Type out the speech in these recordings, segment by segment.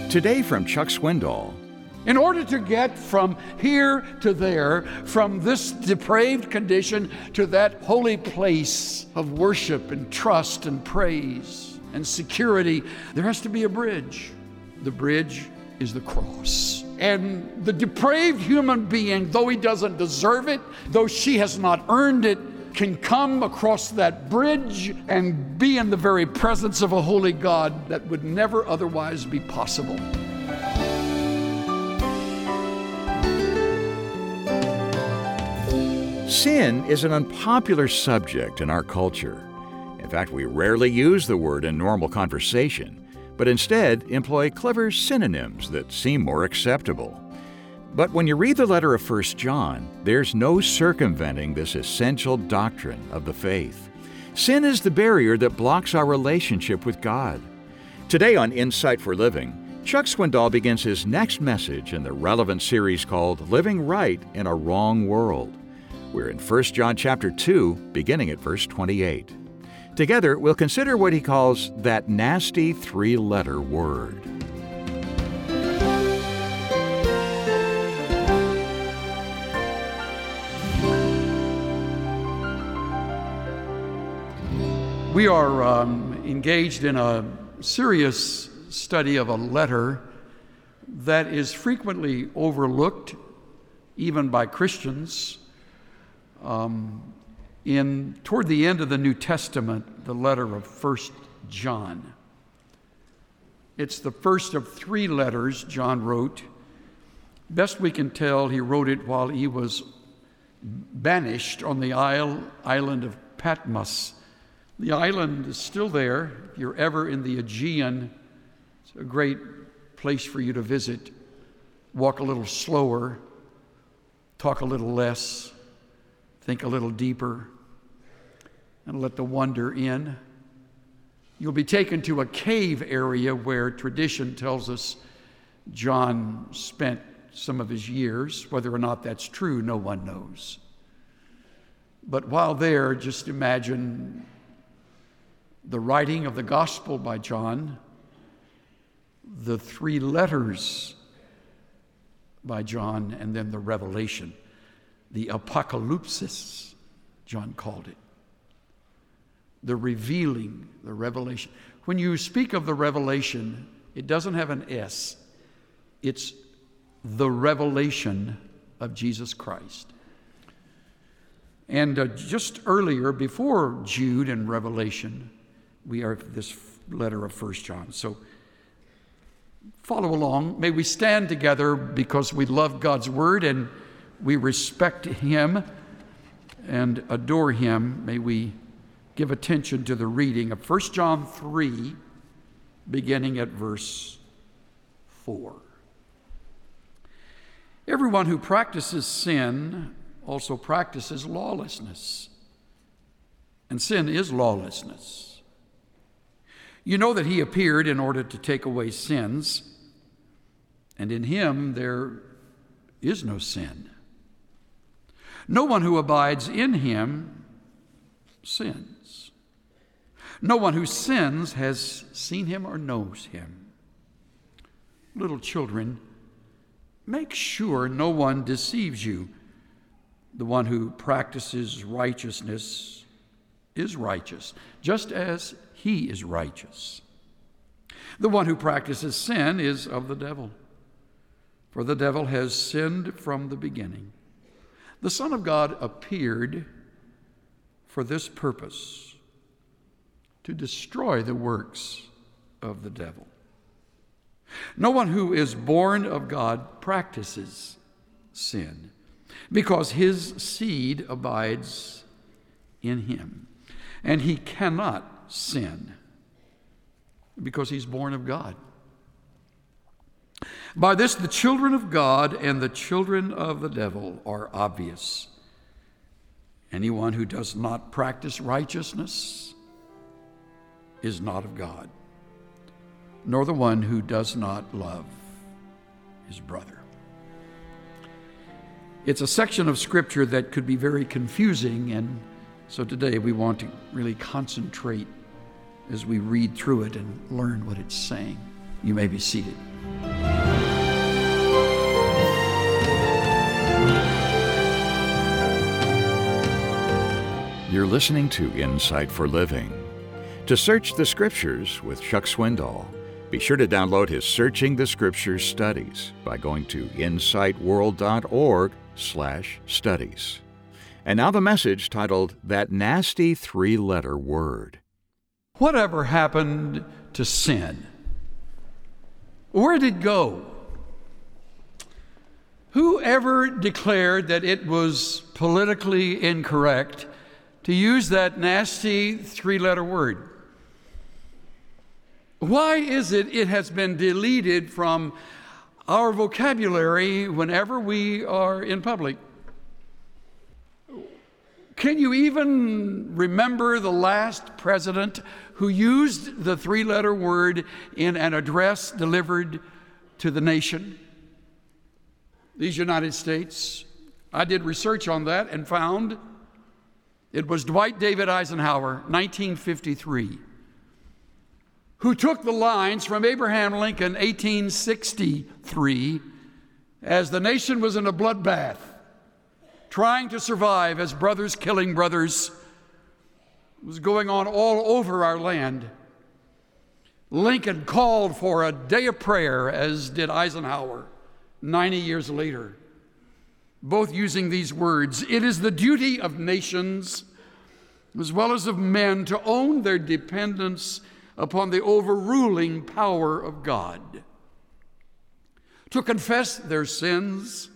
Today from Chuck Swindoll. In order to get from here to there, from this depraved condition to that holy place of worship and trust and praise and security, there has to be a bridge. The bridge is the cross. And the depraved human being, though he doesn't deserve it, though she has not earned it, can come across that bridge and be in the very presence of a holy God that would never otherwise be possible. Sin is an unpopular subject in our culture. In fact, we rarely use the word in normal conversation, but instead employ clever synonyms that seem more acceptable. But when you read the letter of 1 John, there's no circumventing this essential doctrine of the faith. Sin is the barrier that blocks our relationship with God. Today on Insight for Living, Chuck Swindoll begins his next message in the relevant series called Living Right in a Wrong World. We're in 1 John chapter 2, beginning at verse 28. Together, we'll consider what he calls that nasty three-letter word. We are engaged in a serious study of a letter that is frequently overlooked, even by Christians. Toward the end of the New Testament, the letter of 1 John. It's the first of three letters John wrote. Best we can tell, he wrote it while he was banished on the island of Patmos. The island is still there. If you're ever in the Aegean, it's a great place for you to visit. Walk a little slower, talk a little less, think a little deeper, and let the wonder in. You'll be taken to a cave area where tradition tells us John spent some of his years. Whether or not that's true, no one knows. But while there, just imagine the writing of the gospel by John, the three letters by John, and then the revelation. The apocalypsis, John called it. The revealing, the revelation. When you speak of the revelation, it doesn't have an S. It's the revelation of Jesus Christ. And just earlier, before Jude and Revelation, we are this letter of 1 John. So follow along. May we stand together because we love God's word and we respect him and adore him. May we give attention to the reading of 1 John 3, beginning at verse 4. Everyone who practices sin also practices lawlessness, and sin is lawlessness. You know that he appeared in order to take away sins, and in him there is no sin. No one who abides in him sins. No one who sins has seen him or knows him. Little children, make sure no one deceives you. The one who practices righteousness is righteous, just as he is righteous. The one who practices sin is of the devil, for the devil has sinned from the beginning. The Son of God appeared for this purpose, to destroy the works of the devil. No one who is born of God practices sin, because his seed abides in him, and he cannot sin, because he's born of God. By this, the children of God and the children of the devil are obvious. Anyone who does not practice righteousness is not of God, nor the one who does not love his brother. It's a section of Scripture that could be very confusing, and so today we want to really concentrate as we read through it and learn what it's saying. You may be seated. You're listening to Insight for Living. To search the Scriptures with Chuck Swindoll, be sure to download his Searching the Scriptures studies by going to insightworld.org/studies. And now the message titled, That Nasty Three-Letter Word. Whatever happened to sin? Where did it go? Who ever declared that it was politically incorrect to use that nasty three-letter word? Why is it has been deleted from our vocabulary whenever we are in public? Can you even remember the last president who used the three-letter word in an address delivered to the nation? These United States. I did research on that and found it was Dwight David Eisenhower, 1953, who took the lines from Abraham Lincoln, 1863, as the nation was in a bloodbath, trying to survive as brothers killing brothers was going on all over our land. Lincoln called for a day of prayer, as did Eisenhower 90 years later, both using these words: "It is the duty of nations as well as of men to own their dependence upon the overruling power of God, to confess their sins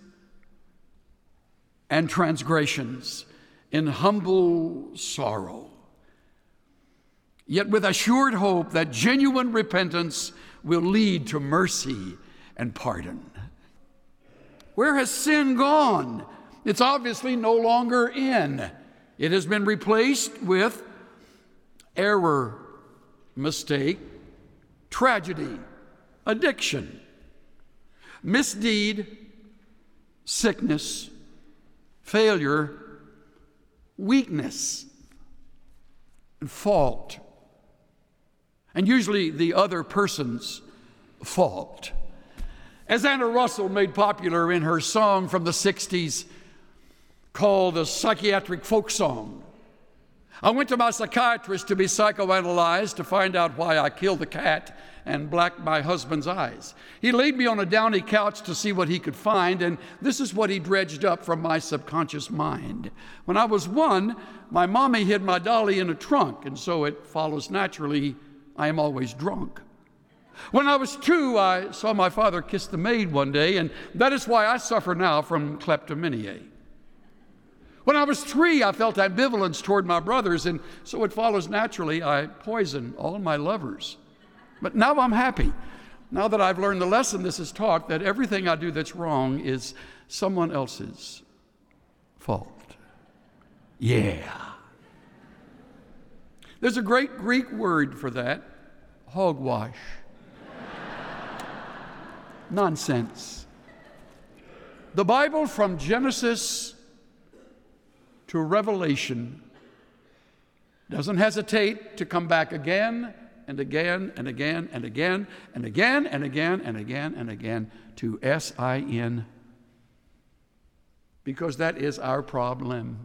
and transgressions in humble sorrow, yet with assured hope that genuine repentance will lead to mercy and pardon." Where has sin gone? It's obviously no longer in. It has been replaced with error, mistake, tragedy, addiction, misdeed, sickness, failure, weakness, and fault. And usually the other person's fault. As Anna Russell made popular in her song from the 60s called the Psychiatric Folk Song, "I went to my psychiatrist to be psychoanalyzed to find out why I killed the cat and blacked my husband's eyes. He laid me on a downy couch to see what he could find, and this is what he dredged up from my subconscious mind. When I was 1, my mommy hid my dolly in a trunk, and so it follows naturally I am always drunk. When I was 2, I saw my father kiss the maid one day, and that is why I suffer now from kleptomania. When I was 3, I felt ambivalence toward my brothers, and so it follows naturally I poison all my lovers. But now I'm happy. Now that I've learned the lesson this is taught, that everything I do that's wrong is someone else's fault." Yeah. There's a great Greek word for that: hogwash. Nonsense. The Bible, from Genesis to Revelation, doesn't hesitate to come back again and again and again and again and again and again and again and again to S-I-N, because that is our problem.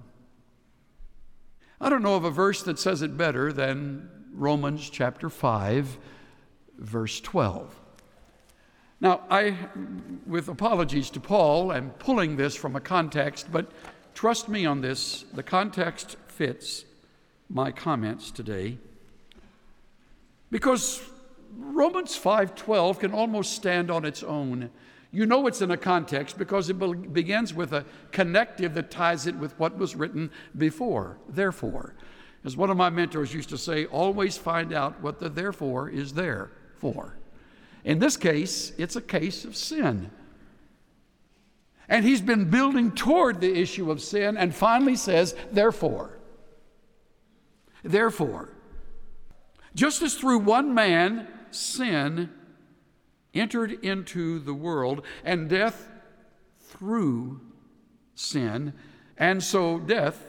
I don't know of a verse that says it better than Romans chapter 5, verse 12. Now, with apologies to Paul, am pulling this from a context, but trust me on this, the context fits my comments today, because Romans 5:12 can almost stand on its own. You know it's in a context because it begins with a connective that ties it with what was written before. Therefore, as one of my mentors used to say, always find out what the therefore is there for. In this case, it's a case of sin. And he's been building toward the issue of sin and finally says, therefore. Therefore, just as through one man sin entered into the world, and death through sin, and so death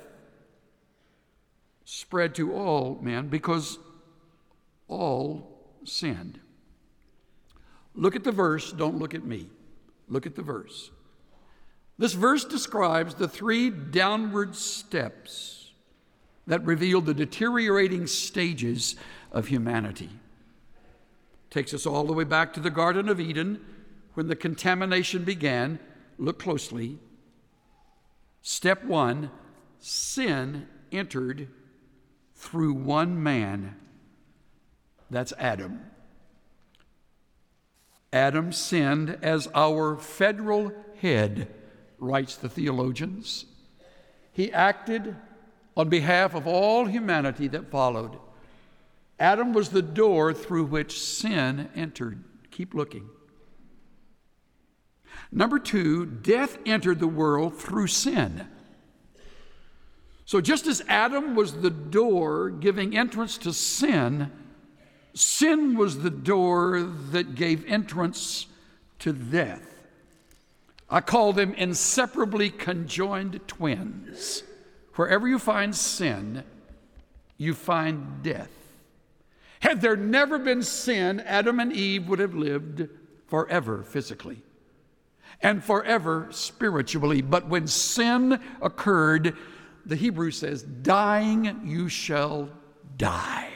spread to all men because all sinned. Look at the verse, don't look at me. Look at the verse. This verse describes the 3 downward steps that reveal the deteriorating stages of humanity. Takes us all the way back to the Garden of Eden when the contamination began. Look closely. Step 1, sin entered through one man. That's Adam. Adam sinned as our federal head, writes the theologians. He acted on behalf of all humanity that followed. Adam was the door through which sin entered. Keep looking. Number 2, death entered the world through sin. So just as Adam was the door giving entrance to sin, sin was the door that gave entrance to death. I call them inseparably conjoined twins. Wherever you find sin, you find death. Had there never been sin, Adam and Eve would have lived forever physically and forever spiritually. But when sin occurred, the Hebrew says, dying you shall die.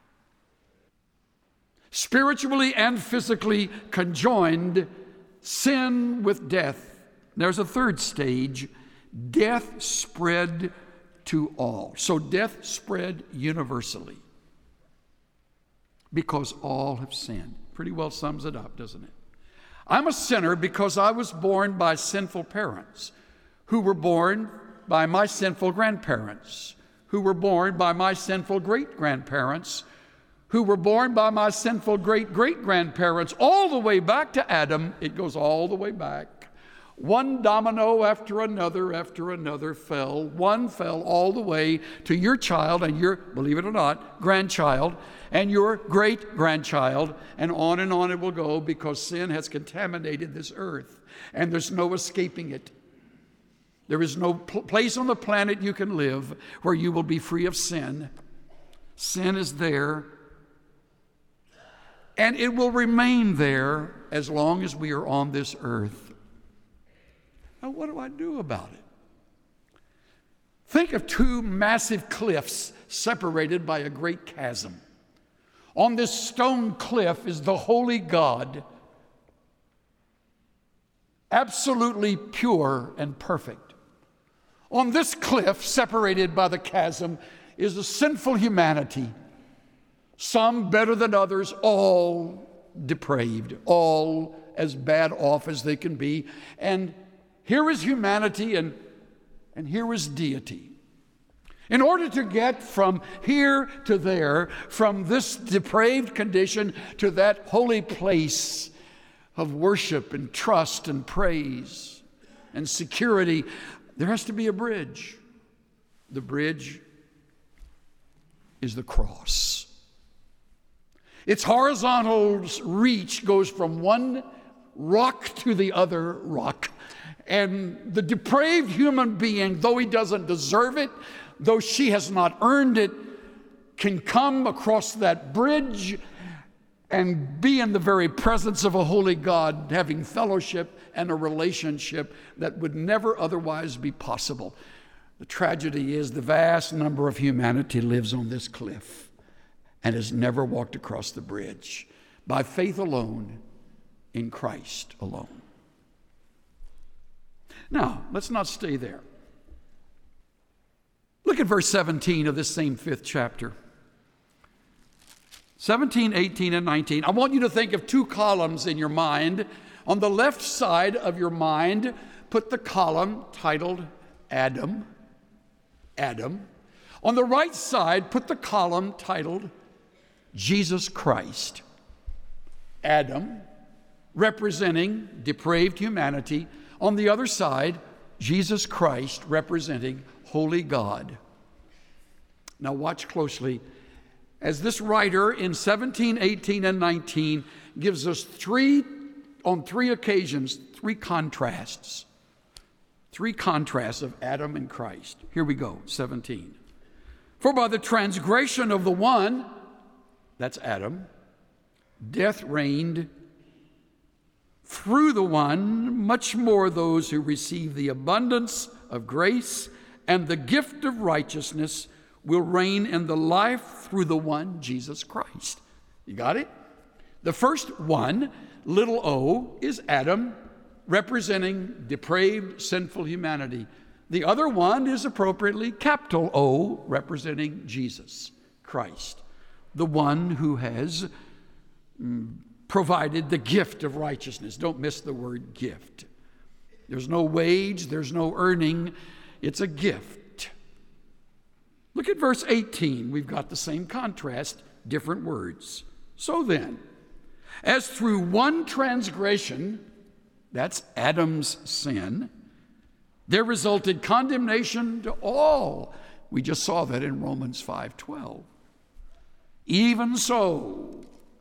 Spiritually and physically conjoined, sin with death. There's a third stage. Death spread to all. So death spread universally because all have sinned. Pretty well sums it up, doesn't it? I'm a sinner because I was born by sinful parents who were born by my sinful grandparents, who were born by my sinful great-grandparents, who were born by my sinful great-great-grandparents, all the way back to Adam. It goes all the way back. One domino after another fell. One fell all the way to your child and your, believe it or not, grandchild, and your great-grandchild, and on it will go because sin has contaminated this earth, and there's no escaping it. There is no place on the planet you can live where you will be free of sin. Sin is there, and it will remain there as long as we are on this earth. Now, what do I do about it? Think of 2 massive cliffs separated by a great chasm. On this stone cliff is the holy God, absolutely pure and perfect. On this cliff, separated by the chasm, is a sinful humanity, some better than others, all depraved, all as bad off as they can be. And here is humanity and here is deity. In order to get from here to there, from this depraved condition to that holy place of worship and trust and praise and security, there has to be a bridge. The bridge is the cross. Its horizontal reach goes from one rock to the other rock. And the depraved human being, though he doesn't deserve it, though she has not earned it, can come across that bridge and be in the very presence of a holy God, having fellowship and a relationship that would never otherwise be possible. The tragedy is the vast number of humanity lives on this cliff and has never walked across the bridge by faith alone, in Christ alone. Now, let's not stay there. Look at verse 17 of this same 5th chapter. 17, 18, and 19. I want you to think of 2 columns in your mind. On the left side of your mind, put the column titled Adam. Adam. On the right side, put the column titled Jesus Christ. Adam, representing depraved humanity. On the other side, Jesus Christ, representing holy God. Now watch closely as this writer in 17, 18, and 19 gives us on three occasions, three contrasts of Adam and Christ. Here we go, 17. For by the transgression of the one, that's Adam, death reigned Through the one, much more those who receive the abundance of grace and the gift of righteousness will reign in the life through the one, Jesus Christ. You got it? The first one, little o, is Adam, representing depraved, sinful humanity. The other one is appropriately capital O, representing Jesus Christ, the one who has provided the gift of righteousness. Don't miss the word gift. There's no wage, there's no earning. It's a gift. Look at verse 18. We've got the same contrast, different words. So then, as through one transgression, that's Adam's sin, there resulted condemnation to all. We just saw that in Romans 5:12. Even so,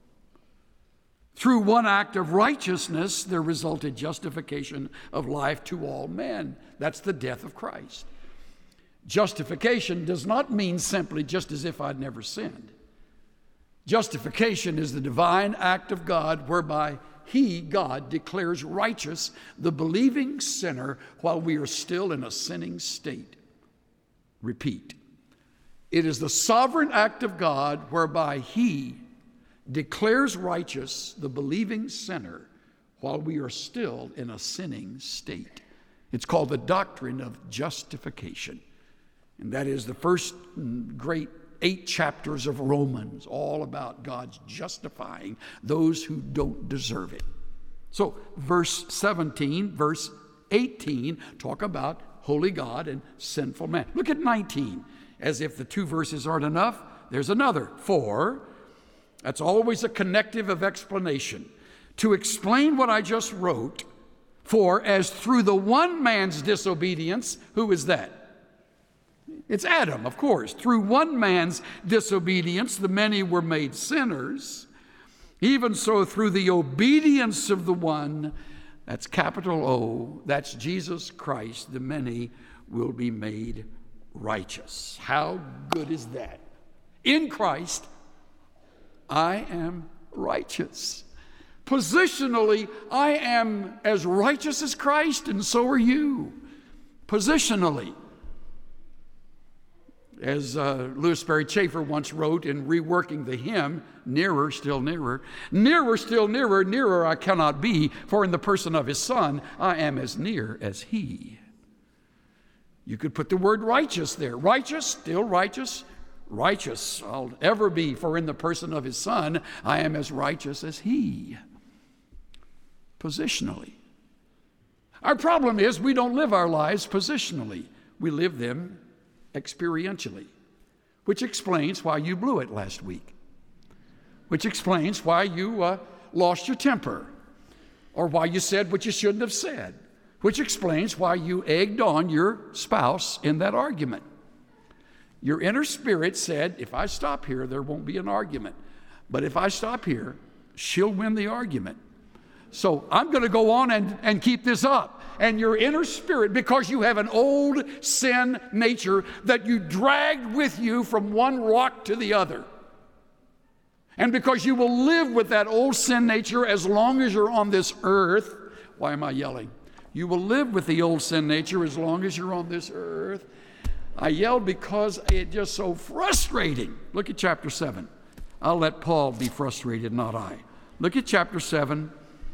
through one act of righteousness, there resulted justification of life to all men. That's the death of Christ. Justification does not mean simply just as if I'd never sinned. Justification is the divine act of God whereby He, God, declares righteous the believing sinner while we are still in a sinning state. Repeat. It is the sovereign act of God whereby He declares righteous the believing sinner while we are still in a sinning state. It's called the doctrine of justification. And that is the first great 8 chapters of Romans, all about God's justifying those who don't deserve it. So verse 17, verse 18 talk about holy God and sinful man. Look at 19. As if the 2 verses aren't enough, there's another. For, that's always a connective of explanation. To explain what I just wrote, for as through the one man's disobedience, who is that? It's Adam, of course. Through one man's disobedience, the many were made sinners. Even so, through the obedience of the one, that's capital O, that's Jesus Christ, the many will be made righteous. How good is that? In Christ, I am righteous. Positionally, I am as righteous as Christ, and so are you. Positionally. As Louis Sperry Chafer once wrote in reworking the hymn, nearer, still nearer, nearer, still nearer, nearer I cannot be, for in the person of His Son, I am as near as He. You could put the word righteous there. Righteous, still righteous, righteous I'll ever be, for in the person of His Son, I am as righteous as He. Positionally. Our problem is we don't live our lives positionally. We live them experientially, which explains why you blew it last week, which explains why you lost your temper, or why you said what you shouldn't have said, which explains why you egged on your spouse in that argument. Your inner spirit said, if I stop here, there won't be an argument. But if I stop here, she'll win the argument. So I'm going to go on and keep this up. And your inner spirit, because you have an old sin nature that you dragged with you from one rock to the other, and because you will live with that old sin nature as long as you're on this earth. Why am I yelling? You will live with the old sin nature as long as you're on this earth. I yelled because it's just so frustrating. Look at chapter 7. I'll let Paul be frustrated, not I. Look at chapter 7.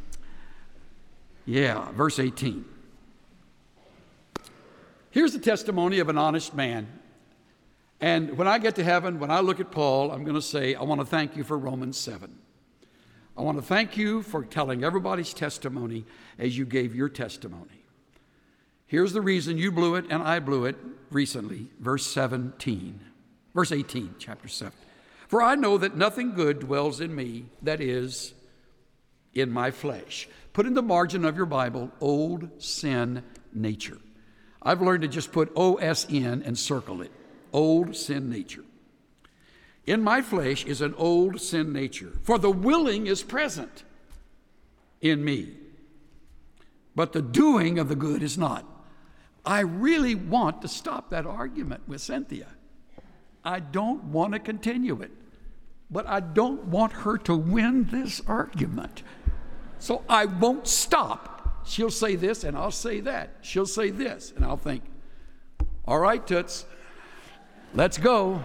Yeah, verse 18. Here's the testimony of an honest man. And when I get to heaven, when I look at Paul, I'm going to say, I want to thank you for Romans 7. I want to thank you for telling everybody's testimony as you gave your testimony. Here's the reason you blew it and I blew it recently. Verse 18, chapter 7. For I know that nothing good dwells in me, that is, in my flesh. Put in the margin of your Bible, old sin nature. I've learned to just put O-S-N and circle it. Old sin nature. In my flesh is an old sin nature, for the willing is present in me, but the doing of the good is not. I really want to stop that argument with Cynthia. I don't want to continue it, but I don't want her to win this argument. So I won't stop. She'll say this and I'll say that. She'll say this and I'll think, all right, Toots, let's go.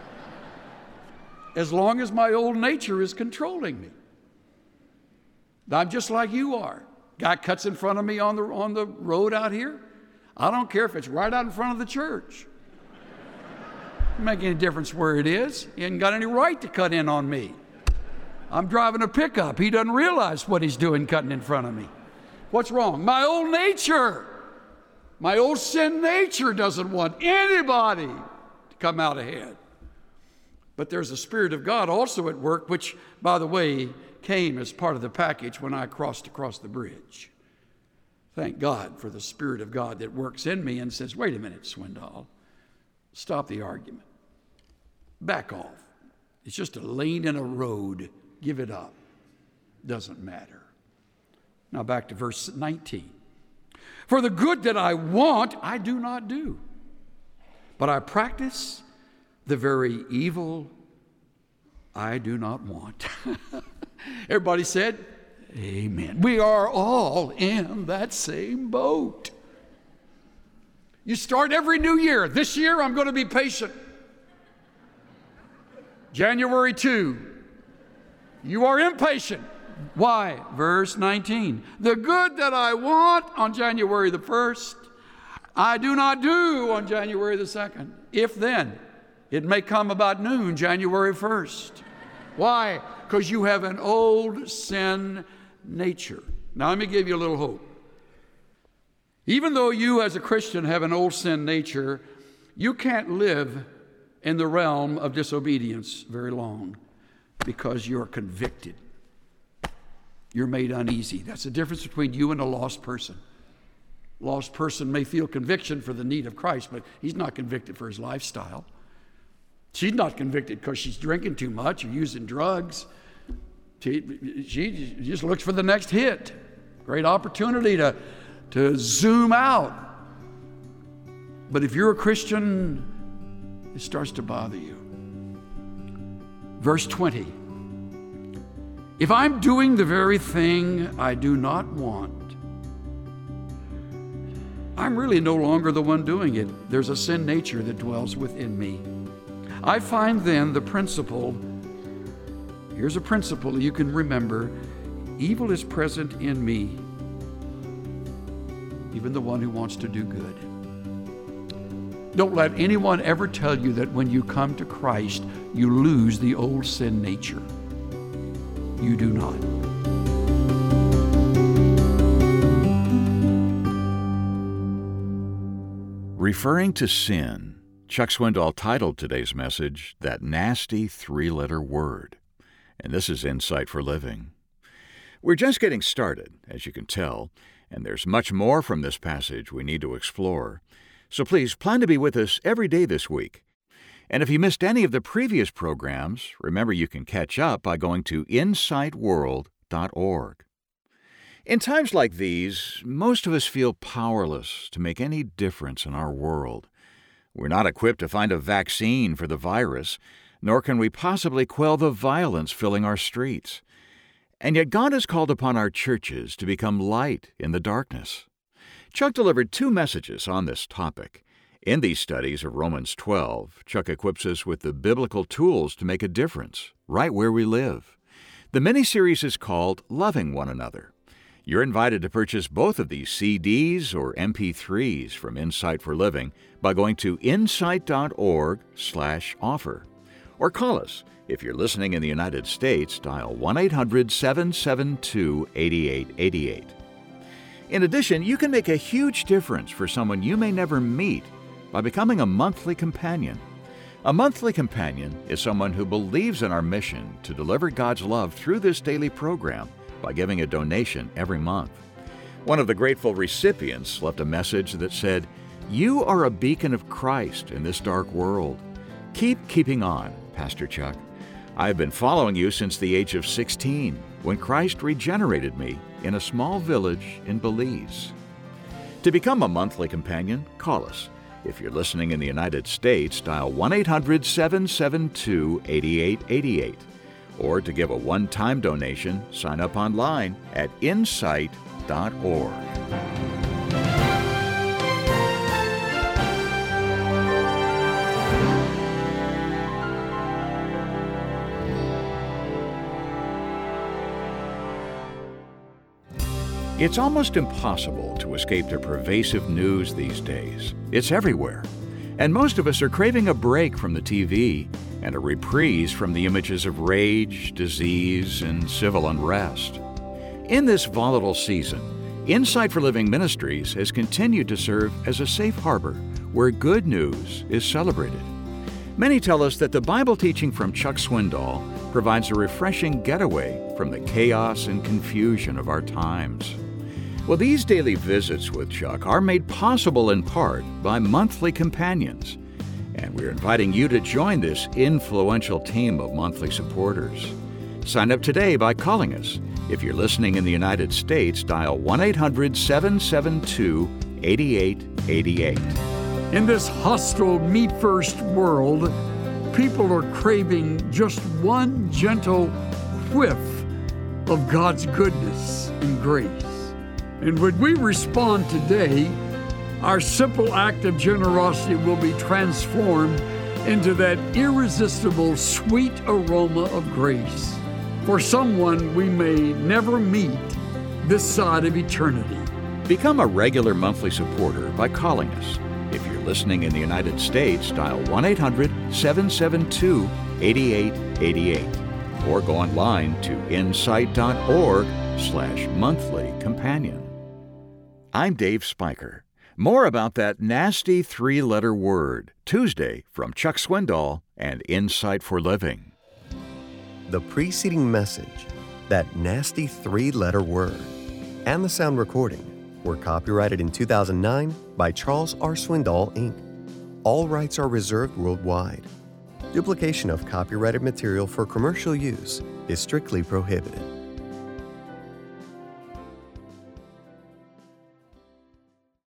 As long as my old nature is controlling me. I'm just like you are. Guy cuts in front of me on the road out here. I don't care if it's right out in front of the church. Doesn't make any difference where it is. He hasn't got any right to cut in on me. I'm driving a pickup. He doesn't realize what he's doing cutting in front of me. What's wrong? My old nature. My old sin nature doesn't want anybody to come out ahead. But there's a Spirit of God also at work, which, by the way, came as part of the package when I crossed across the bridge. Thank God for the Spirit of God that works in me and says, wait a minute, Swindoll, stop the argument. Back off. It's just a lane in a road. Give it up. Doesn't matter. Now back to verse 19. For the good that I want, I do not do, but I practice the very evil I do not want. Everybody said, amen. We are all in that same boat. You start every new year. This year, I'm going to be patient. January 2, you are impatient. Why? Verse 19. The good that I want on January the 1st, I do not do on January the 2nd. If then, it may come about noon, January 1st. Why? Because you have an old sin nature. Now, let me give you a little hope. Even though you as a Christian have an old sin nature, you can't live in the realm of disobedience very long because you're convicted. You're made uneasy. That's the difference between you and a lost person. Lost person may feel conviction for the need of Christ, but he's not convicted for his lifestyle. She's not convicted because she's drinking too much or using drugs. She just looks for the next hit. Great opportunity to zoom out. But if you're a Christian, it starts to bother you. Verse 20. If I'm doing the very thing I do not want, I'm really no longer the one doing it. There's a sin nature that dwells within me. I find then the principle, here's a principle you can remember, evil is present in me, even the one who wants to do good. Don't let anyone ever tell you that when you come to Christ, you lose the old sin nature. You do not. Referring to sin, Chuck Swindoll titled today's message, That Nasty Three-Letter Word. And this is Insight for Living. We're just getting started, as you can tell, and there's much more from this passage we need to explore. So please plan to be with us every day this week. And if you missed any of the previous programs, remember you can catch up by going to insightworld.org. In times like these, most of us feel powerless to make any difference in our world. We're not equipped to find a vaccine for the virus, nor can we possibly quell the violence filling our streets. And yet God has called upon our churches to become light in the darkness. Chuck delivered 2 messages on this topic. In these studies of Romans 12, Chuck equips us with the biblical tools to make a difference right where we live. The mini-series is called Loving One Another. You're invited to purchase both of these CDs or MP3s from Insight for Living by going to insight.org/offer. Or call us. If you're listening in the United States, dial 1-800-772-8888. In addition, you can make a huge difference for someone you may never meet by becoming a monthly companion. A monthly companion is someone who believes in our mission to deliver God's love through this daily program by giving a donation every month. One of the grateful recipients left a message that said, "You are a beacon of Christ in this dark world. Keep keeping on, Pastor Chuck. I've been following you since the age of 16, when Christ regenerated me in a small village in Belize." To become a monthly companion, call us. If you're listening in the United States, dial 1-800-772-8888. Or to give a one-time donation, sign up online at insight.org. It's almost impossible to escape the pervasive news these days. It's everywhere. And most of us are craving a break from the TV and a reprise from the images of rage, disease, and civil unrest. In this volatile season, Insight for Living Ministries has continued to serve as a safe harbor where good news is celebrated. Many tell us that the Bible teaching from Chuck Swindoll provides a refreshing getaway from the chaos and confusion of our times. Well, these daily visits with Chuck are made possible in part by monthly companions, and we're inviting you to join this influential team of monthly supporters. Sign up today by calling us. If you're listening in the United States, dial 1-800-772-8888. In this hostile, me-first world, people are craving just one gentle whiff of God's goodness and grace. And when we respond today, our simple act of generosity will be transformed into that irresistible, sweet aroma of grace for someone we may never meet this side of eternity. Become a regular monthly supporter by calling us. If you're listening in the United States, dial 1-800-772-8888 or go online to insight.org/monthly companion. I'm Dave Spiker. More about that nasty three-letter word, Tuesday from Chuck Swindoll and Insight for Living. The preceding message, that nasty three-letter word, and the sound recording were copyrighted in 2009 by Charles R. Swindoll, Inc. All rights are reserved worldwide. Duplication of copyrighted material for commercial use is strictly prohibited.